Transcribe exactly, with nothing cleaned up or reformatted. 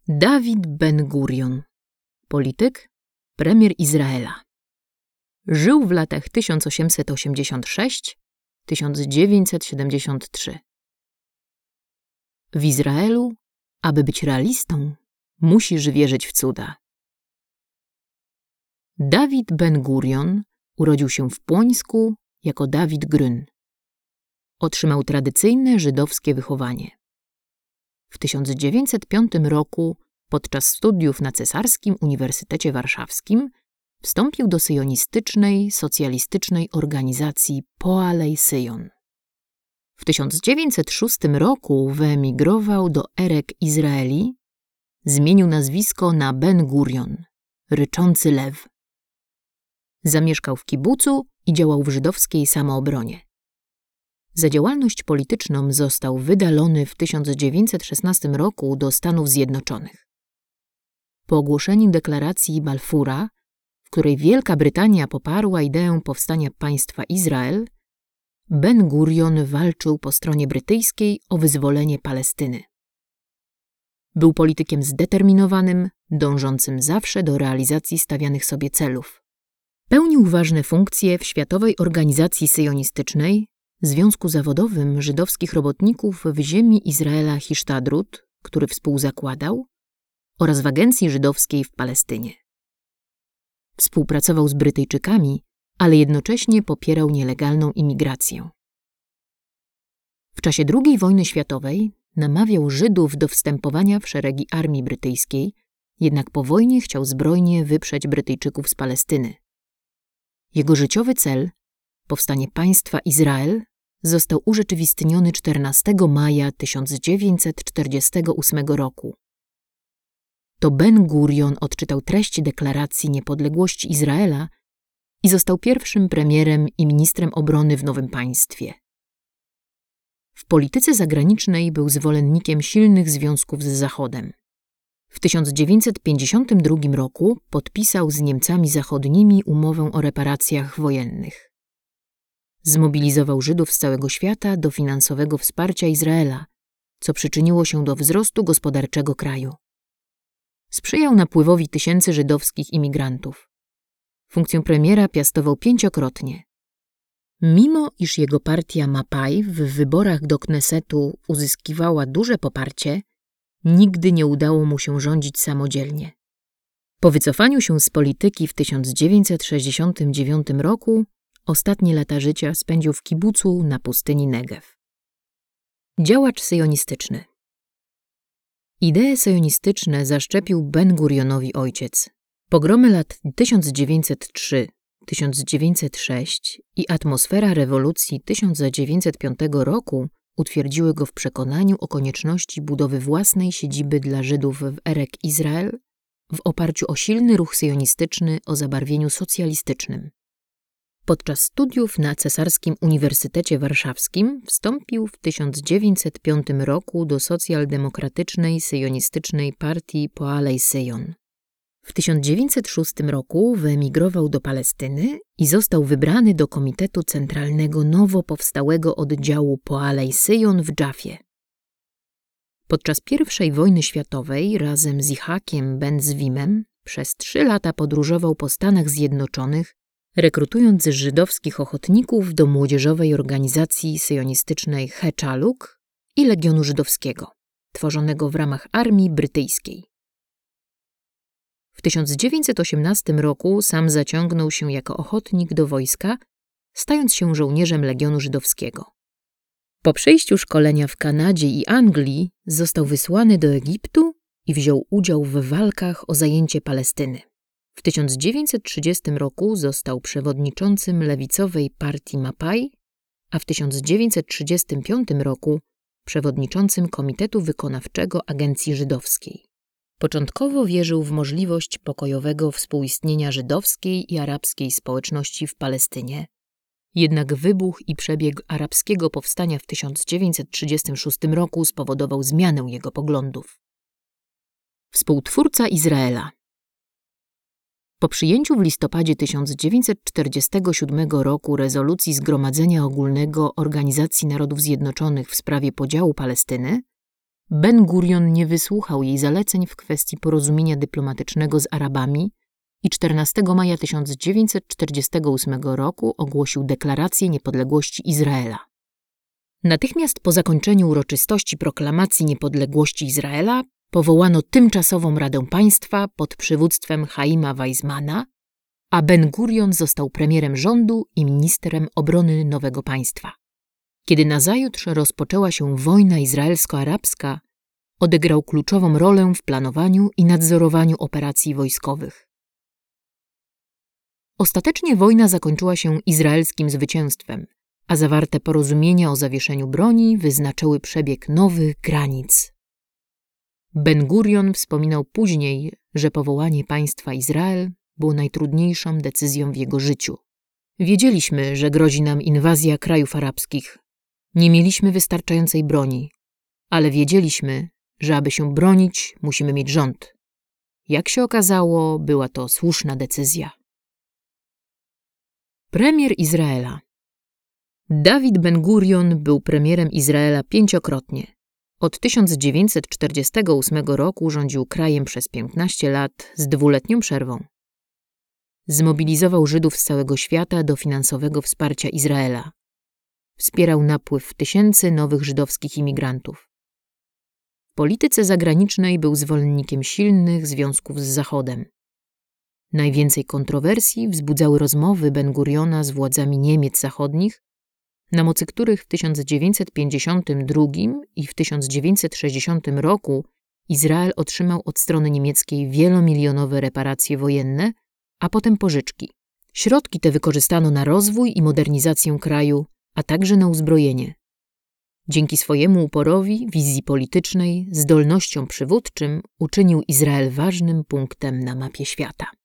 Dawid Ben-Gurion, polityk, premier Izraela. Żył w latach tysiąc osiemset osiemdziesiąt sześć do tysiąc dziewięćset siedemdziesiąt trzy. W Izraelu, aby być realistą, musisz wierzyć w cuda. Dawid Ben-Gurion urodził się w Płońsku jako Dawid Grün. Otrzymał tradycyjne żydowskie wychowanie. W tysiąc dziewięćset piątym roku, podczas studiów na Cesarskim Uniwersytecie Warszawskim, wstąpił do syjonistycznej, socjalistycznej organizacji Poalei Syjon. W tysiąc dziewięćset szóstym roku wyemigrował do Erek Izraeli, zmienił nazwisko na Ben-Gurion, ryczący lew. Zamieszkał w kibucu i działał w żydowskiej samoobronie. Za działalność polityczną został wydalony w tysiąc dziewięćset szesnastym roku do Stanów Zjednoczonych. Po ogłoszeniu deklaracji Balfura, w której Wielka Brytania poparła ideę powstania państwa Izrael, Ben-Gurion walczył po stronie brytyjskiej o wyzwolenie Palestyny. Był politykiem zdeterminowanym, dążącym zawsze do realizacji stawianych sobie celów. Pełnił ważne funkcje w Światowej Organizacji Syjonistycznej, Związku Zawodowym Żydowskich Robotników w ziemi Izraela Hishtadrut, który współzakładał, oraz w Agencji Żydowskiej w Palestynie. Współpracował z Brytyjczykami, ale jednocześnie popierał nielegalną imigrację. W czasie drugiej wojny światowej namawiał Żydów do wstępowania w szeregi armii brytyjskiej, jednak po wojnie chciał zbrojnie wyprzeć Brytyjczyków z Palestyny. Jego życiowy cel, powstanie państwa Izrael, został urzeczywistniony czternastego maja tysiąc dziewięćset czterdziestego ósmego roku. To Ben-Gurion odczytał treść deklaracji niepodległości Izraela i został pierwszym premierem i ministrem obrony w nowym państwie. W polityce zagranicznej był zwolennikiem silnych związków z Zachodem. W tysiąc dziewięćset pięćdziesiątym drugim roku podpisał z Niemcami Zachodnimi umowę o reparacjach wojennych. Zmobilizował Żydów z całego świata do finansowego wsparcia Izraela, co przyczyniło się do wzrostu gospodarczego kraju. Sprzyjał napływowi tysięcy żydowskich imigrantów. Funkcję premiera piastował pięciokrotnie. Mimo iż jego partia Mapai w wyborach do Knesetu uzyskiwała duże poparcie, nigdy nie udało mu się rządzić samodzielnie. Po wycofaniu się z polityki w tysiąc dziewięćset sześćdziesiątym dziewiątym roku ostatnie lata życia spędził w kibucu na pustyni Negew. Działacz syjonistyczny. Idee syjonistyczne zaszczepił Ben-Gurionowi ojciec. Pogromy lat tysiąc dziewięćset trzy do tysiąc dziewięćset sześć i atmosfera rewolucji tysiąc dziewięćset piątego roku utwierdziły go w przekonaniu o konieczności budowy własnej siedziby dla Żydów w Erek Izrael w oparciu o silny ruch syjonistyczny o zabarwieniu socjalistycznym. Podczas studiów na Cesarskim Uniwersytecie Warszawskim wstąpił w tysiąc dziewięćset piątym roku do socjaldemokratycznej syjonistycznej partii Poalei Syjon. W tysiąc dziewięćset szóstym roku wyemigrował do Palestyny i został wybrany do Komitetu Centralnego nowo powstałego oddziału Poalei Syjon w Dżafie. Podczas pierwszej wojny światowej razem z Yitzhakiem Ben-Zwimem przez trzy lata podróżował po Stanach Zjednoczonych, rekrutując żydowskich ochotników do młodzieżowej organizacji syjonistycznej Hechaluk i Legionu Żydowskiego, tworzonego w ramach armii brytyjskiej. W tysiąc dziewięćset osiemnastym roku sam zaciągnął się jako ochotnik do wojska, stając się żołnierzem Legionu Żydowskiego. Po przejściu szkolenia w Kanadzie i Anglii został wysłany do Egiptu i wziął udział w walkach o zajęcie Palestyny. W tysiąc dziewięćset trzydziestym roku został przewodniczącym lewicowej partii Mapai, a w tysiąc dziewięćset trzydziestym piątym roku przewodniczącym Komitetu Wykonawczego Agencji Żydowskiej. Początkowo wierzył w możliwość pokojowego współistnienia żydowskiej i arabskiej społeczności w Palestynie. Jednak wybuch i przebieg arabskiego powstania w tysiąc dziewięćset trzydziestym szóstym roku spowodował zmianę jego poglądów. Współtwórca Izraela. Po przyjęciu w listopadzie tysiąc dziewięćset czterdziestego siódmego roku rezolucji Zgromadzenia Ogólnego Organizacji Narodów Zjednoczonych w sprawie podziału Palestyny, Ben-Gurion nie wysłuchał jej zaleceń w kwestii porozumienia dyplomatycznego z Arabami i czternastego maja tysiąc dziewięćset czterdziestego ósmego roku ogłosił deklarację niepodległości Izraela. Natychmiast po zakończeniu uroczystości proklamacji niepodległości Izraela powołano tymczasową Radę Państwa pod przywództwem Chaima Weizmana, a Ben-Gurion został premierem rządu i ministrem obrony nowego państwa. Kiedy nazajutrz rozpoczęła się wojna izraelsko-arabska, odegrał kluczową rolę w planowaniu i nadzorowaniu operacji wojskowych. Ostatecznie wojna zakończyła się izraelskim zwycięstwem, a zawarte porozumienia o zawieszeniu broni wyznaczyły przebieg nowych granic. Ben-Gurion wspominał później, że powołanie państwa Izrael było najtrudniejszą decyzją w jego życiu. Wiedzieliśmy, że grozi nam inwazja krajów arabskich. Nie mieliśmy wystarczającej broni, ale wiedzieliśmy, że aby się bronić, musimy mieć rząd. Jak się okazało, była to słuszna decyzja. Premier Izraela. Dawid Ben-Gurion był premierem Izraela pięciokrotnie. Od tysiąc dziewięćset czterdziestego ósmego roku rządził krajem przez piętnaście lat z dwuletnią przerwą. Zmobilizował Żydów z całego świata do finansowego wsparcia Izraela. Wspierał napływ tysięcy nowych żydowskich imigrantów. W polityce zagranicznej był zwolennikiem silnych związków z Zachodem. Najwięcej kontrowersji wzbudzały rozmowy Ben-Guriona z władzami Niemiec zachodnich, na mocy których w tysiąc dziewięćset pięćdziesiątym drugim i w tysiąc dziewięćset sześćdziesiątym roku Izrael otrzymał od strony niemieckiej wielomilionowe reparacje wojenne, a potem pożyczki. Środki te wykorzystano na rozwój i modernizację kraju, a także na uzbrojenie. Dzięki swojemu uporowi, wizji politycznej, zdolnościom przywódczym uczynił Izrael ważnym punktem na mapie świata.